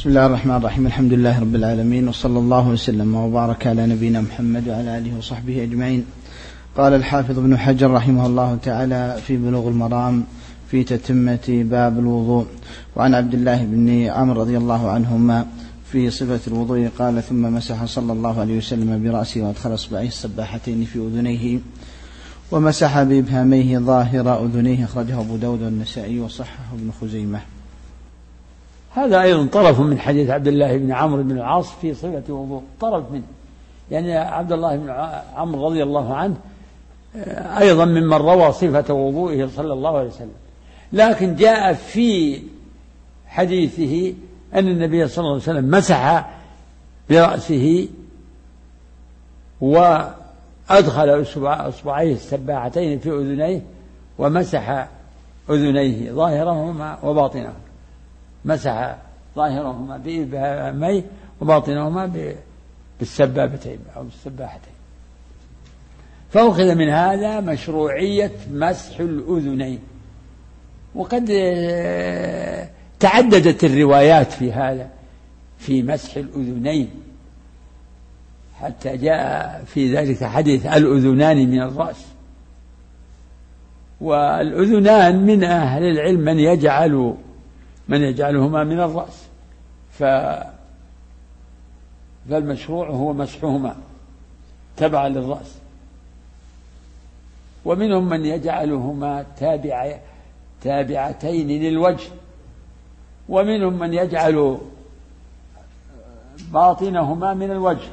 بسم الله الرحمن الرحيم. الحمد لله رب العالمين، وصلى الله وسلم وبارك على نبينا محمد وعلى آله وصحبه أجمعين. قال الحافظ ابن حجر رحمه الله تعالى في بلوغ المرام في تتمة باب الوضوء: وعن عبد الله بن عمرو رضي الله عنهما في صفة الوضوء قال: ثم مسح صلى الله عليه وسلم برأسه وأدخل إصبعيه السباحتين في أذنيه ومسح بإبهاميه ظاهر أذنيه. أخرجه أبو داود والنسائي وصححه ابن خزيمة. هذا أيضا طرف من حديث عبد الله بن عمرو بن العاص في صفة الوضوء، طرف منه، يعني عبد الله بن عمرو رضي الله عنه أيضا ممن روى صفة وضوئه صلى الله عليه وسلم، لكن جاء في حديثه أن النبي صلى الله عليه وسلم مسح برأسه وأدخل إصبعيه السباحتين في أذنيه ومسح أذنيه ظاهرهما وباطنهما، مسح ظاهرهما بإبهاميه وباطنهما بالسبابتين أو بالسباحتين. فأخذ من هذا مشروعية مسح الأذنين، وقد تعددت الروايات في هذا في مسح الأذنين، حتى جاء في ذلك حديث الأذنان من الرأس. والأذنان من أهل العلم من يجعلهما من الرأس، فالمشروع هو مسحهما تبعا للرأس، ومنهم من يجعلهما تابعتين للوجه، ومنهم من يجعل باطنهما من الوجه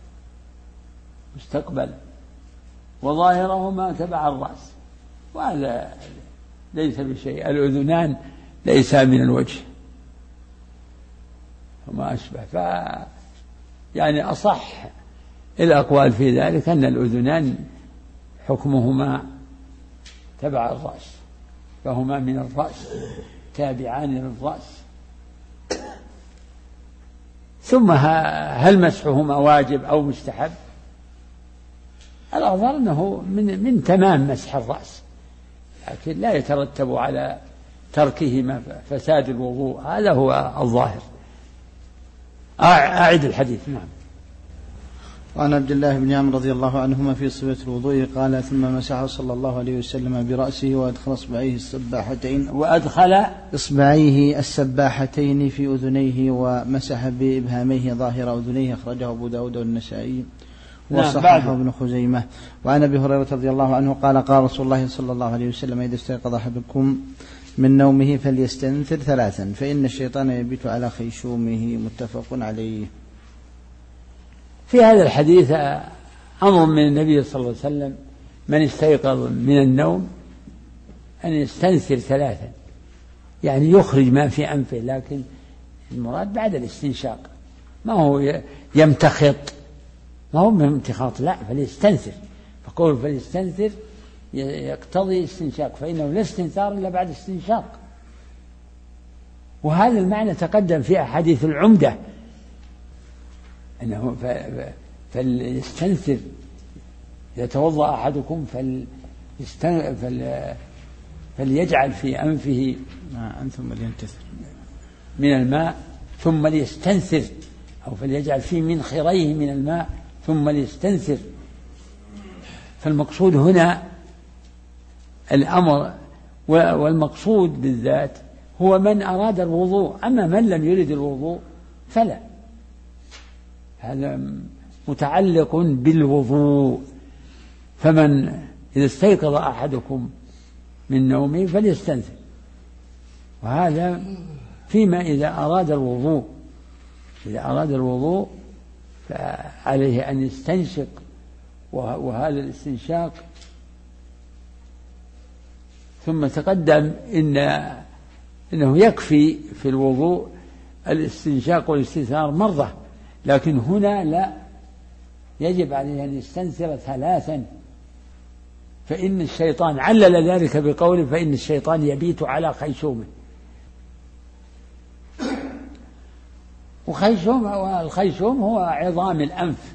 مستقبل وظاهرهما تبع الرأس، وهذا ليس بشيء. الأذنان ليس من الوجه وما أشبه، يعني أصح الأقوال في ذلك أن الأذنان حكمهما تبع الرأس، فهما من الرأس تابعان للرأس. ثم هل مسحهما واجب أو مستحب؟ الأظهر أنه من تمام مسح الرأس، لكن لا يترتب على تركهما فساد الوضوء، هذا هو الظاهر. أعد الحديث. نعم. وعن عبد الله بن عمرو رضي الله عنهما في صفة الوضوء قال: ثم مسح صلى الله عليه وسلم برأسه وأدخل إصبعيه السباحتين في أذنيه ومسح بإبهاميه ظاهر أذنيه. أخرجه أبو داود والنسائي وصححه ابن خزيمة. وعن أبي هريرة رضي الله عنه قال: قال رسول الله صلى الله عليه وسلم: إذا استيقظ أحدكم من نومه فليستنثر 3 فإن الشيطان يبيت على خيشومه. متفق عليه. في هذا الحديث أمر من النبي صلى الله عليه وسلم: من استيقظ من النوم أن يستنثر 3، يعني يخرج ما في أنفه، لكن المراد بعد الاستنشاق، ما هو يمتخط، ما هو امتخاط، لا، فليستنثر. فقول فليستنثر يقتضي استنشاق، فإنه لا استنثار إلا بعد استنشاق، وهذا المعنى تقدم في أحاديث العمدة، أنه فليستنثر، يتوضأ أحدكم فليجعل في أنفه ثم لينتثر من الماء ثم ليستنثر، أو فليجعل في منخريه من الماء ثم ليستنثر. فالمقصود هنا الأمر، والمقصود بالذات هو من أراد الوضوء، أما من لم يرد الوضوء فلا، هذا متعلق بالوضوء. فمن إذا استيقظ أحدكم من نومه فليستنثر، وهذا فيما إذا أراد الوضوء. إذا أراد الوضوء فعليه أن يستنشق، وهذا الاستنشاق. ثم تقدم إنه يكفي في الوضوء الاستنشاق والاستنثار مرة، لكن هنا لا، يجب عليه أن يستنثر 3، فإن الشيطان علل ذلك بقوله: فإن الشيطان يبيت على خيشومه. والخيشوم هو عظام الأنف،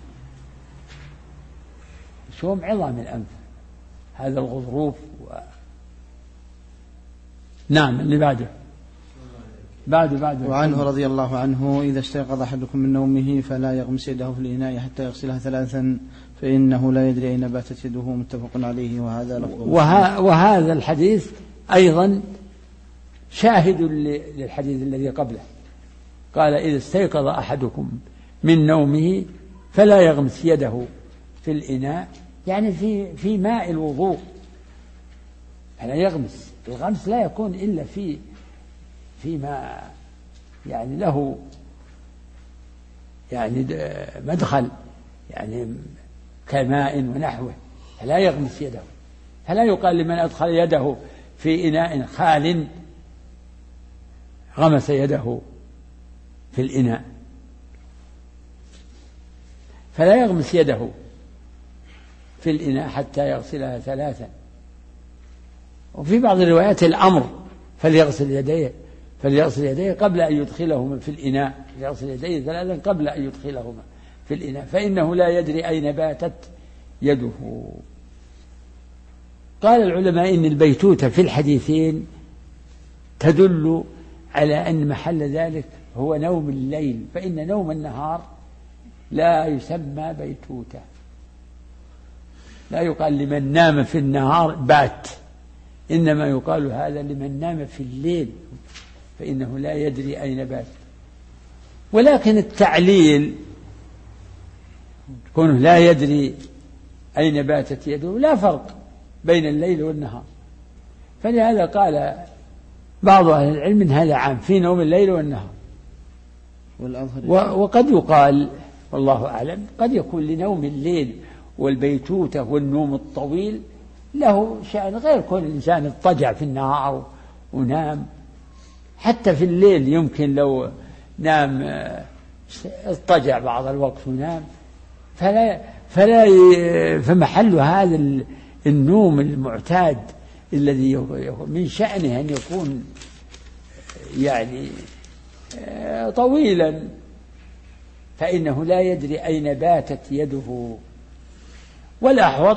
شوم عظام الأنف، هذا الغضروف نعم. اللي بعده بعد. وعنه رضي الله عنه: إذا استيقظ أحدكم من نومه فلا يغمس يده في الإناء حتى يغسلها 3 فإنه لا يدري أين باتت يده. متفق عليه. وهذا لفظ وهذا الحديث أيضا شاهد للحديث الذي قبله. قال: إذا استيقظ أحدكم من نومه فلا يغمس يده في الإناء، يعني في ماء الوضوء، فلا يغمس. الغمس لا يكون إلا فيما يعني له يعني مدخل، يعني كماء ونحوه، فلا يغمس يده. فلا يقال لمن أدخل يده في إناء خال غمس يده في الإناء، فلا يغمس يده في الإناء حتى يغسلها 3. وفي بعض الروايات الأمر: فليغسل يديه قبل أن يدخلهما في الإناء، يغسل يديه 3 قبل أن يدخلهما في الإناء، فإنه لا يدري أين باتت يده. قال العلماء إن البيتوتة في الحديثين تدل على أن محل ذلك هو نوم الليل، فإن نوم النهار لا يسمى بيتوتة. لا يقال لمن نام في النهار بات، إنما يقال هذا لمن نام في الليل، فإنه لا يدري أين بات. ولكن التعليل كونه لا يدري أين باتت يده لا فرق بين الليل والنهار، فلهذا قال بعض أهل العلم إن هذا عام في نوم الليل والنهار. وقد يقال والله أعلم قد يكون لنوم الليل والبيتوتة والنوم الطويل له شأن غير كون الإنسان اضطجع في النهار ونام. حتى في الليل يمكن لو نام اضطجع بعض الوقت ونام، فمحل هذا النوم المعتاد الذي من شأنه أن يكون يعني طويلا، فإنه لا يدري أين باتت يده. والأحوط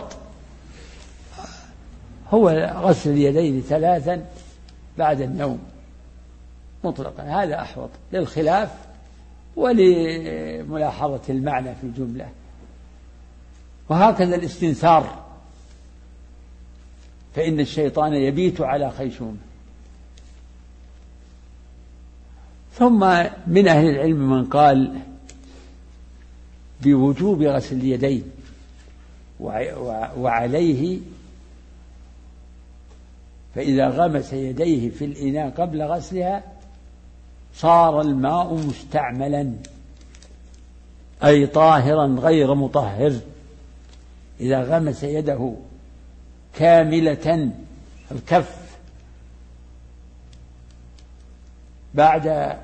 هو غسل اليدين 3 بعد النوم مطلقا، هذا أحوط للخلاف ولملاحظة المعنى في الجملة. وهكذا الاستنثار، فإن الشيطان يبيت على خيشومه. ثم من أهل العلم من قال بوجوب غسل اليدين وعليه، فإذا غمس يديه في الإناء قبل غسلها صار الماء مستعملا، أي طاهرا غير مطهر. إذا غمس يده كاملة الكف بعد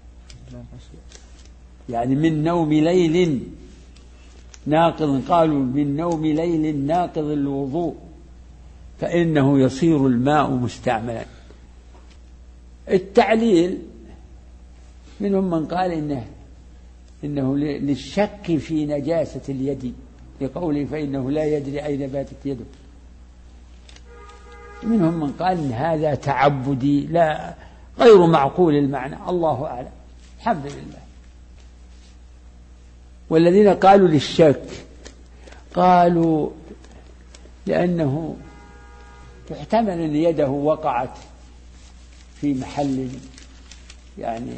يعني من نوم ليل ناقض، قالوا من نوم ليل ناقض الوضوء، فإنه يصير الماء مستعملا. التعليل منهم من قال إنه للشك في نجاسة اليد، لقوله فإنه لا يدري أين باتت يده. منهم من قال إن هذا تعبدي لا غير معقول المعنى، الله أعلم، الحمد لله. والذين قالوا للشك قالوا لأنه يحتمل أن يده وقعت في محل يعني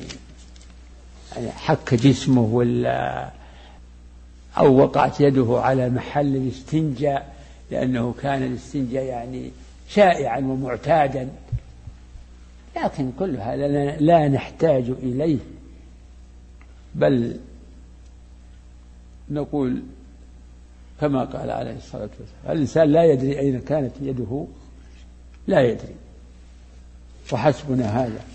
حك جسمه، ولا أو وقعت يده على محل الاستنجاء، لأنه كان الاستنجاء يعني شائعا ومعتادا. لكن كل هذا لا نحتاج إليه، بل نقول كما قال عليه الصلاة والسلام: الإنسان لا يدري أين كانت يده، لا يدري، وحسبنا هذا.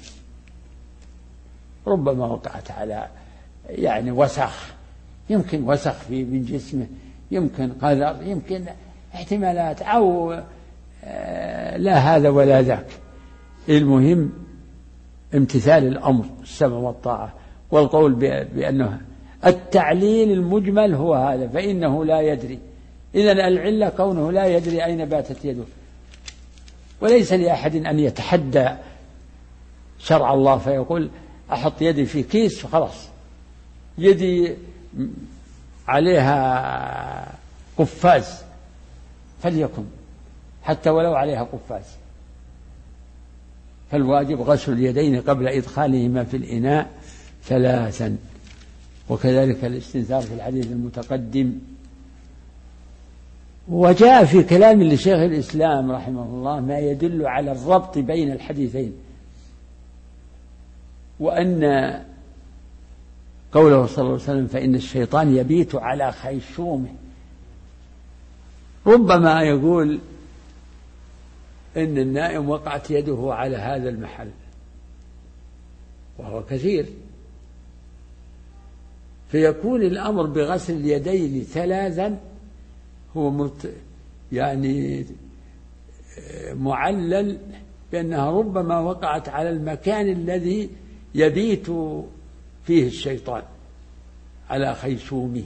ربما وقعت على يعني وسخ، يمكن وسخ من جسمه، يمكن قذر، يمكن احتمالات، أو لا هذا ولا ذاك. المهم امتثال الأمر، السمع والطاعة، والقول بأنه التعليل المجمل هو هذا، فإنه لا يدري. إذن العلة كونه لا يدري أين باتت يده. وليس لأحد أن يتحدى شرع الله فيقول أحط يدي في كيس فخلاص يدي عليها قفاز فليكن، حتى ولو عليها قفاز. فالواجب غسل اليدين قبل إدخالهما في الإناء 3، وكذلك الاستنثار في الحديث المتقدم. وجاء في كلام لشيخ الإسلام رحمه الله ما يدل على الربط بين الحديثين، وأن قوله صلى الله عليه وسلم فإن الشيطان يبيت على خيشومه، ربما يقول إن النائم وقعت يده على هذا المحل، وهو كثير، فيكون الأمر بغسل اليدين 3 هو يعني معلل بأنها ربما وقعت على المكان الذي يبيت فيه الشيطان على خيشومه.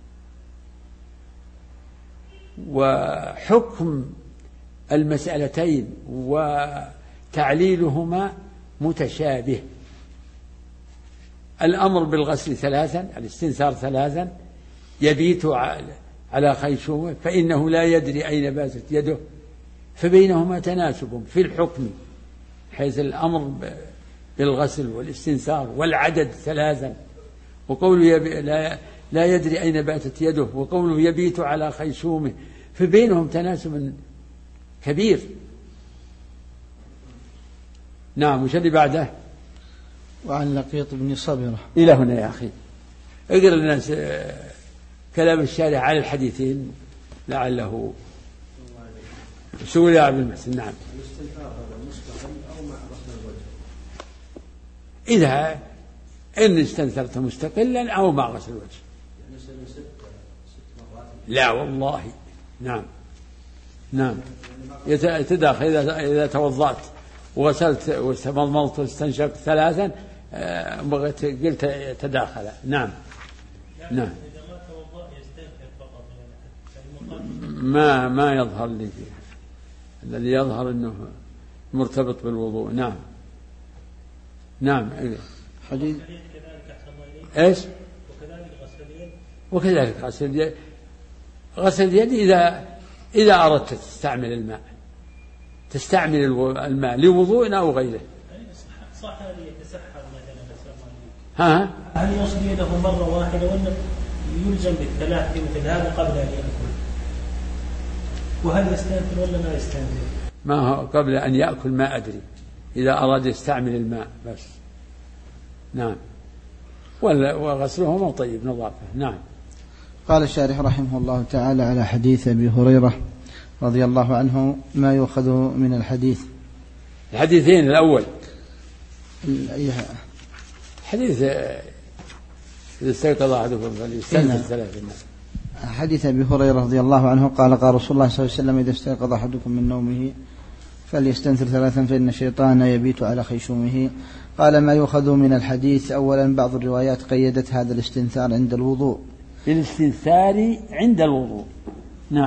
وحكم المسألتين وتعليلهما متشابه. الأمر بالغسل 3، الاستنثار 3، يبيت على خيشومه فإنه لا يدري أين باتت يده، فبينهما تناسب في الحكم، حيث الأمر بالغسل والاستنثار والعدد 3، وقوله لا يدري أين باتت يده، وقوله يبيت على خيشومه، فبينهم تناسب كبير. نعم. وش اللي بعده؟ وعن لقيط بن صبرة. إلى هنا يا أخي اقرأ لنا كلام الشارع على الحديثين لعله سؤال يا عبد المحسن. نعم. إذا إن استنثرت مستقلا أو مع غسل الوجه. لا والله. نعم نعم. يتداخل إذا توضأت وغسلت واستمضمضت واستنشقت 3 قلت تداخل. نعم نعم. ما يظهر لي فيه، الذي يظهر أنه مرتبط بالوضوء. نعم نعم. حديث ايش؟ وكذلك غسل اليد. غسل اليد إذا أردت تستعمل الماء لوضوء أو غيره. صح هل يتسحر مثلا؟ هل يغسل يده مرة واحدة ولا يلزم بالثلاث في مثل هذا قبل أن يأكل؟ وهل يستنثر ولا ما يستنثر؟ ما هو قبل أن يأكل ما أدري، إذا أراد يستعمل الماء بس. نعم. وغسلهما طيب نظافة. نعم. قال الشارح رحمه الله تعالى على حديث أبي هريرة رضي الله عنه ما يؤخذ من الحديث. الحديثين الأول حديث إذا استيقظ أحدكم فليستنثر 3. حديث أبي هريرة رضي الله عنه قال قال رسول الله صلى الله عليه وسلم إذا استيقظ أحدكم من نومه فليستنثر 3 فإن الشيطان يبيت على خيشومه. قال ما يؤخذ من الحديث. أولا بعض الروايات قيدت هذا الاستنثار عند الوضوء، الاستنثار عند الوضوء. نعم.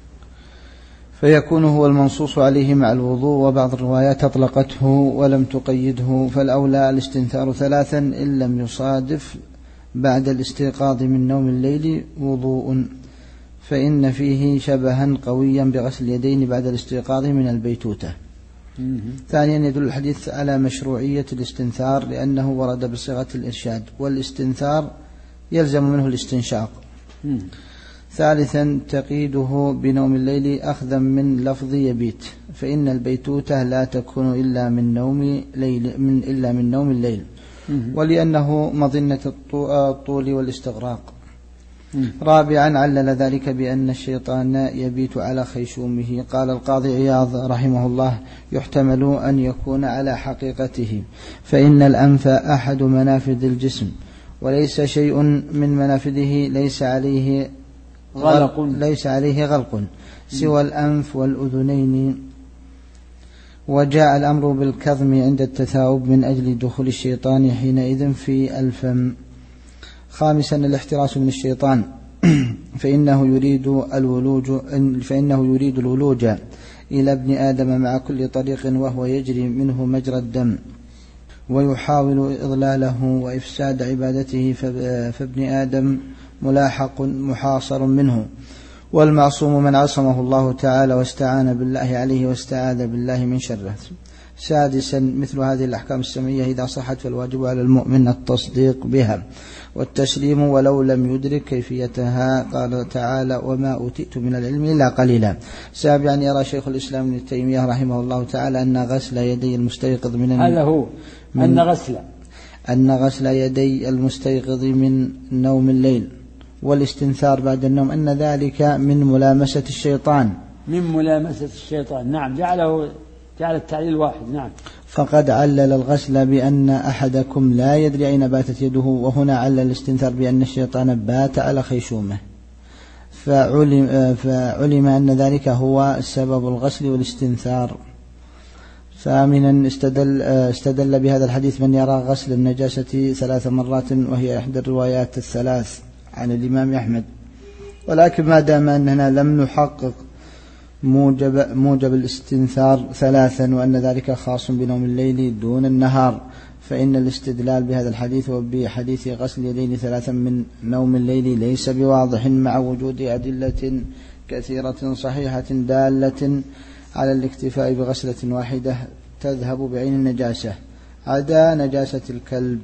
فيكون هو المنصوص عليه مع الوضوء، وبعض الروايات أطلقته ولم تقيده، فالأولى الاستنثار 3 إن لم يصادف بعد الاستيقاظ من نوم الليل وضوء، فإن فيه شبها قويا بغسل اليدين بعد الاستيقاظ من البيتوتة. ثانيا يدل الحديث على مشروعية الاستنثار لأنه ورد بصيغة الإرشاد، والاستنثار يلزم منه الاستنشاق. ثالثا تقييده بنوم الليل أخذا من لفظ يبيت، فإن البيتوتة لا تكون إلا من نوم الليل ولأنه مظنة الطول والاستغراق. رابعا علل ذلك بأن الشيطان يبيت على خيشومه. قال القاضي عياض رحمه الله يحتمل أن يكون على حقيقته، فإن الأنف أحد منافذ الجسم، وليس شيء من منافذه ليس عليه غلق سوى الأنف والأذنين. وجاء الأمر بالكظم عند التثاؤب من أجل دخول الشيطان حينئذ في الفم. خامسا الاحتراس من الشيطان فإنه يريد الولوج إلى ابن آدم مع كل طريق وهو يجري منه مجرى الدم، ويحاول إضلاله وإفساد عبادته فابن آدم ملاحق محاصر منه، والمعصوم من عصمه الله تعالى واستعان بالله عليه واستعاذ بالله من شره. سادسا مثل هذه الأحكام السمعية إذا صحت فالواجب على المؤمن التصديق بها والتسليم ولو لم يدرك كيفيتها. قال تعالى وما أوتيت من العلم إلا قليلا. سابعا يرى شيخ الإسلام ابن تيمية رحمه الله تعالى أن غسل يدي المستيقظ من هذا هو أن غسل يدي المستيقظ من نوم الليل والاستنثار بعد النوم أن ذلك من ملامسة الشيطان. نعم، جعل التعليل واحد. نعم. فقد علل الغسل بأن أحدكم لا يدري أين باتت يده، وهنا علل الاستنثار بأن الشيطان بات على خيشومه، فعلم أن ذلك هو سبب الغسل والاستنثار. ثامنا استدل بهذا الحديث من يرى غسل النجاسة 3 مرات، وهي إحدى الروايات الثلاث عن الإمام أحمد. ولكن ما دام أننا لم نحقق موجب الاستنثار 3 وأن ذلك خاص بنوم الليل دون النهار، فإن الاستدلال بهذا الحديث وبحديث غسل يدين 3 من نوم الليل ليس بواضح مع وجود أدلة كثيرة صحيحة دالة على الاكتفاء بغسلة واحدة تذهب بعين النجاسة عدا نجاسة الكلب.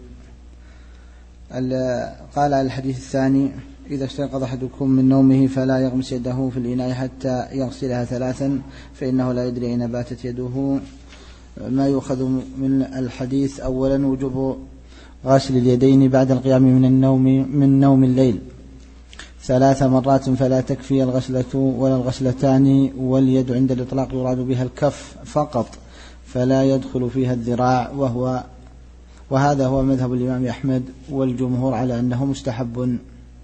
قال على الحديث الثاني إذا استيقظ أحدكم من نومه فلا يغمس يده في الإناء حتى يغسلها 3 فإنه لا يدري أين باتت يده. ما يؤخذ من الحديث أولا وجوب غسل اليدين بعد القيام من نوم الليل 3 مرات، فلا تكفي الغسلة ولا الغسلتان، واليد عند الإطلاق يراد بها الكف فقط فلا يدخل فيها الذراع، وهذا هو مذهب الإمام أحمد والجمهور على أنه مستحب.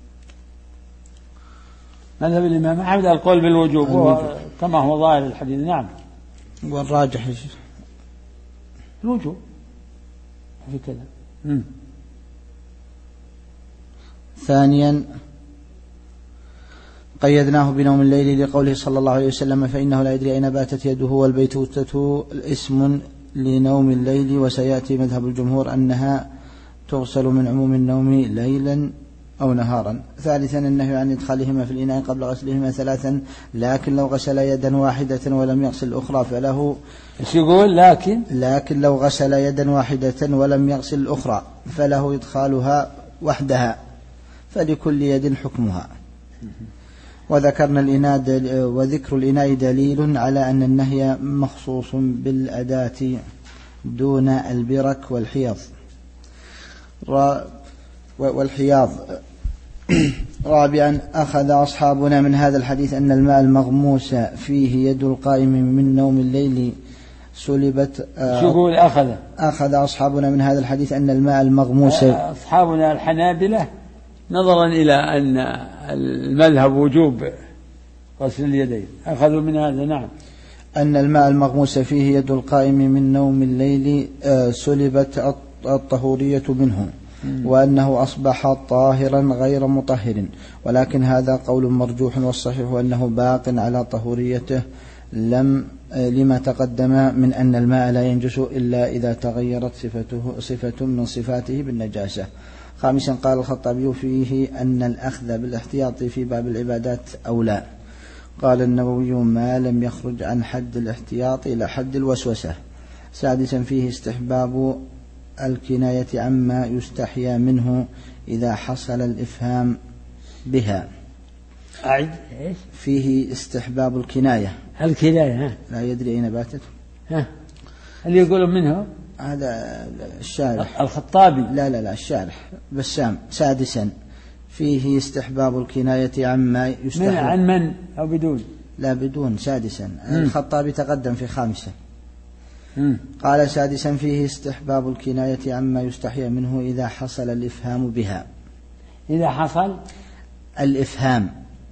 مذهب الإمام أحمد القول بالوجوب كما هو ظاهر الحديث. نعم. والراجح الوجوب في كذا. ثانيا قيدناه بنوم الليل لقوله صلى الله عليه وسلم فإنه لا يدري أين باتت يده، والبيتوتة اسم لنوم الليل، وسيأتي مذهب الجمهور أنها تغسل من عموم النوم ليلا أو نهارا. ثالثا النهي عن إدخالهما في الإناء قبل غسلهما 3، لكن لو غسل يدا واحدة ولم يغسل الأخرى فله. يقول لكن لو غسل يدا واحدة ولم يغسل الأخرى فله إدخالها وحدها، فلكل يد حكمها. وذكرنا الإناء وذكر الإناء دليل على أن النهي مخصوص بالأداة دون البرك والحياض. رابعا أخذ أصحابنا من هذا الحديث أن الماء المغموس فيه يد القائم من نوم الليل سلبت. يقول أخذ أصحابنا من هذا الحديث أن الماء المغموس، أصحابنا الحنابلة نظرا إلى أن المذهب وجوب غسل اليدين أخذوا من هذا. نعم. أن الماء المغموس فيه يد القائم من نوم الليل سلبت الطهورية منه، وأنه أصبح طاهرا غير مطهر، ولكن هذا قول مرجوح، والصحيح أنه باق على طهوريته لما تقدم من أن الماء لا ينجس إلا إذا تغيرت صفة من صفاته بالنجاسة. خامسا قال الخطابي فيه أن الأخذ بالاحتياط في باب العبادات أولى. قال النووي ما لم يخرج عن حد الاحتياط إلى حد الوسوسة. سادسا فيه استحباب الكناية عما يستحيا منه إذا حصل الإفهام بها. أعد. فيه استحباب الكناية لا يدري أين باتت. اللي يقولون منه هذا الشارح الخطابي. لا الشارح بسام. سادسا فيه استحباب الكناية عما يستحيا عن من أو بدون؟ لا بدون. سادسا الخطابي تقدم في 5. قال سادسا فيه استحباب الكناية عما يستحيا منه إذا حصل الإفهام بها. إذا حصل الإفهام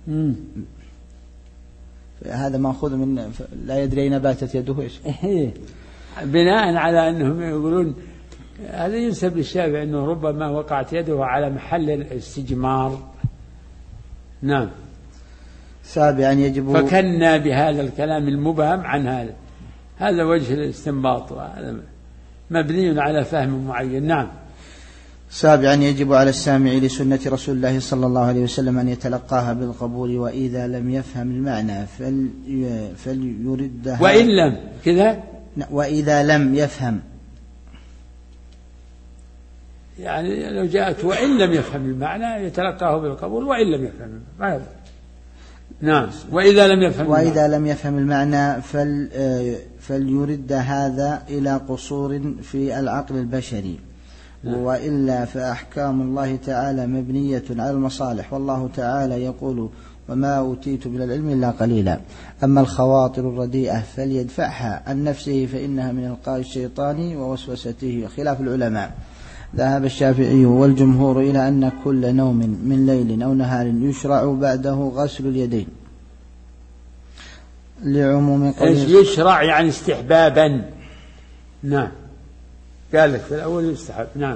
هذا مأخوذ من لا يدري أين باتت يده. بناء على أنهم يقولون هذا ينسب للشافعي أنه ربما وقعت يده على محل الاستجمار. نعم. سابعا يجب فكنا بهذا الكلام المبهم عن هذا وجه الاستنباط، مبني على فهم معين. نعم. سابعا يجب على السامع لسنة رسول الله صلى الله عليه وسلم أن يتلقاها بالقبول، وإذا لم يفهم المعنى فليردها. وإن لم كذا، وإذا لم يفهم، يعني لو جاءت وإن لم يفهم المعنى يتلقاه بالقبول، وإن لم يفهم المعنى. نعم. وإذا لم يفهم المعنى فليرد هذا إلى قصور في العقل البشري. وإلا فأحكام الله تعالى مبنية على المصالح، والله تعالى يقول وما أوتيت من العلم إلا قليلا. أما الخواطر الرديئة فليدفعها عن نفسه فإنها من إلقاء الشيطان ووسوسته. خلاف العلماء، ذهب الشافعي والجمهور إلى أن كل نوم من ليل أو نهار يشرع بعده غسل اليدين لعموم قوله. يشرع يعني استحبابا. نعم. قال لك في الأول يستحب. نعم.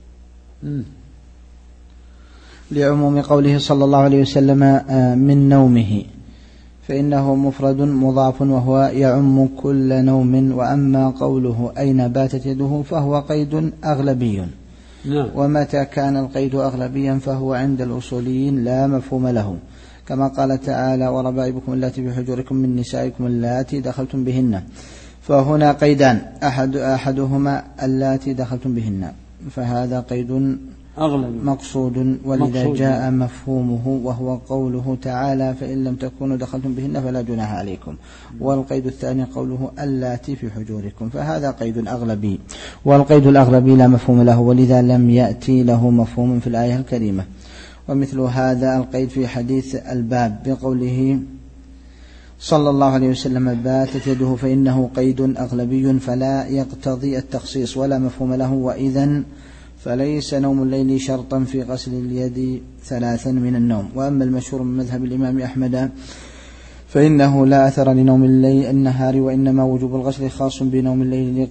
لعموم قوله صلى الله عليه وسلم من نومه، فإنه مفرد مضاف وهو يعم كل نوم. وأما قوله أين باتت يده فهو قيد أغلبي. نعم. ومتى كان القيد أغلبيا فهو عند الأصوليين لا مفهوم له، كما قال تعالى وربائبكم اللاتي في حجوركم من نسائكم اللاتي دخلتم بهن. فهنا قيدان، أحدهما اللاتي دخلتم بهن، فهذا قيد مقصود ولذا جاء مفهومه وهو قوله تعالى فإن لم تكونوا دخلتم بهن فلا جناح عليكم. والقيد الثاني قوله اللاتي في حجوركم، فهذا قيد أغلبي، والقيد الأغلبي لا مفهوم له، ولذا لم يأتي له مفهوم في الآية الكريمة. ومثل هذا القيد في حديث الباب بقوله صلى الله عليه وسلم باتت يده، فإنه قيد أغلبي فلا يقتضي التخصيص ولا مفهوم له. وإذن فليس نوم الليل شرطا في غسل اليد ثلاثا من النوم. وأما المشهور من مذهب الإمام أحمد فإنه لا أثر لنوم الليل النهار، وإنما وجوب الغسل خاص بنوم الليل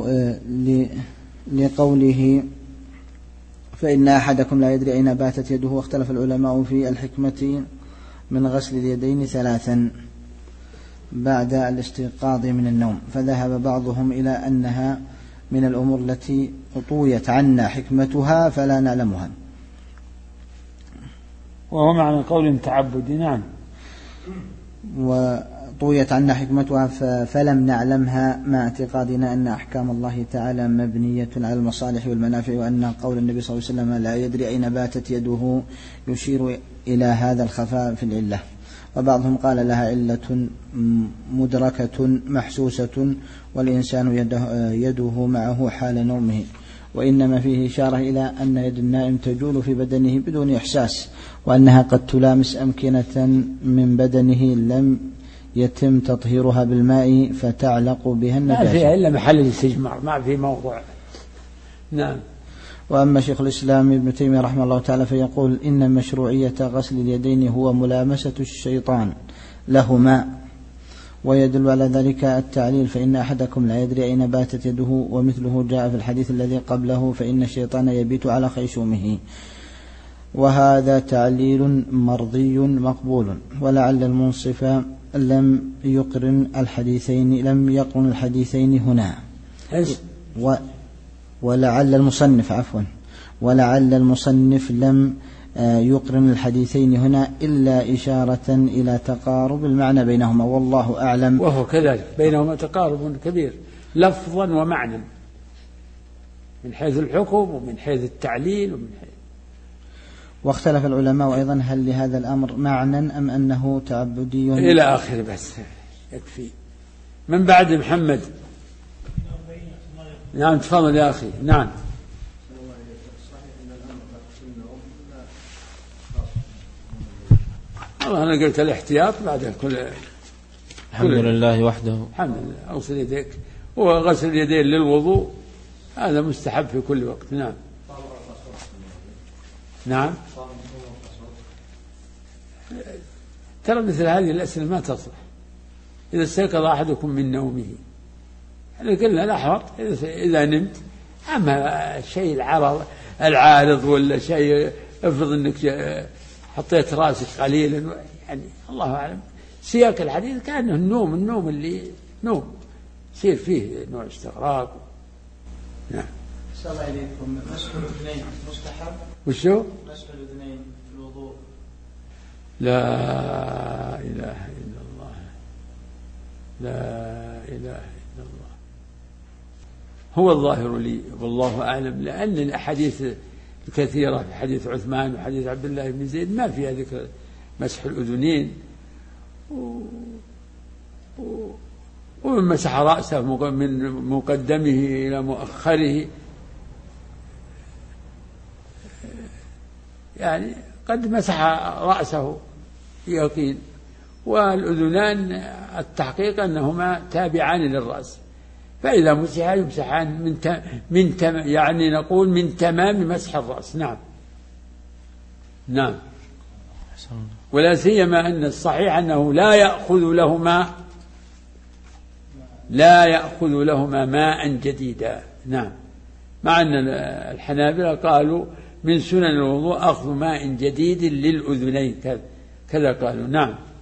لقوله فإن أحدكم لا يدري أين باتت يده. واختلف العلماء في الحكمة من غسل اليدين ثلاثا بعد الاستيقاظ من النوم، فذهب بعضهم إلى أنها من الأمور التي طويت عنا حكمتها فلا نعلمها، وهو معنى قول تعبدي. نعم. وطويت عنا حكمتها فلم نعلمها مع اعتقادنا أن أحكام الله تعالى مبنية على المصالح والمنافع، وأن قول النبي صلى الله عليه وسلم لا يدري أين باتت يده يشير إلى هذا الخفاء في العلة. وبعضهم قال لها علة مدركة محسوسة والإنسان يده معه حال نومه، وإنما فيه إشارة إلى أن يد النائم تجول في بدنه بدون إحساس، وأنها قد تلامس أمكنة من بدنه لم يتم تطهيرها بالماء فتعلق بها النجاسة. ما فيها إلا محل الاستجمار، ما في موضوع. نعم. وأما شيخ الإسلام ابن تيمية رحمه الله تعالى فيقول إن مشروعية غسل اليدين هو ملامسة الشيطان لهما، ويدل على ذلك التعليل فإن أحدكم لا يدري أين باتت يده، ومثله جاء في الحديث الذي قبله فإن الشيطان يبيت على خيشومه. وهذا تعليل مرضي مقبول، ولعل المنصف لم يقرن الحديثين هنا، ولعل المصنف لم يقرن الحديثين هنا إلا إشارة إلى تقارب المعنى بينهما، والله أعلم. وهو كذلك بينهما تقارب كبير لفظا ومعنى من حيث الحكم ومن حيث التعليل ومن حيث. واختلف العلماء أيضا هل لهذا الأمر معنى أم أنه تعبدي إلى آخر. بس يكفي. من بعد محمد. نعم تفضل يا أخي. نعم. والله أنا قلت الاحتياط بعد كل الحمد لله وحده. الحمد لله. أغسل يديك، وغسل اليدين للوضوء هذا مستحب في كل وقت. نعم. نعم. ترى مثل هذه الأسئلة ما تصلح إذا استيقظ أحدكم من نومه، يعني قلنا الأحوط إذا نمت. أما الشيء العارض ولا شيء افرض أنك حطيت راسك قليلا، يعني الله أعلم. سياق الحديث كأنه النوم اللي نوم يصير فيه نوع استغراق. نعم. أحسن الله إليكم. مسح الأذنين مستحب؟ وشو؟ مسح الأذنين في الوضوء. لا إله إلا الله، لا إله إلا الله. هو الظاهر لي والله أعلم، لأن الأحاديث الكثيرة في حديث عثمان وحديث عبد الله بن زيد ما فيها ذكر مسح الأذنين، ومن مسح رأسه من مقدمه إلى مؤخره، يعني قد مسح رأسه يقين. والأذنان التحقيق أنهما تابعان للرأس، فإذا مسحا يمسحان يعني نقول من تمام مسح الرأس. نعم نعم. ولا سيما أن الصحيح أنه لا يأخذ لهما ماء جديدا. نعم. مع أن الحنابلة قالوا من سنن الوضوء أخذ ماء جديد للأذنين، كذا قالوا. نعم.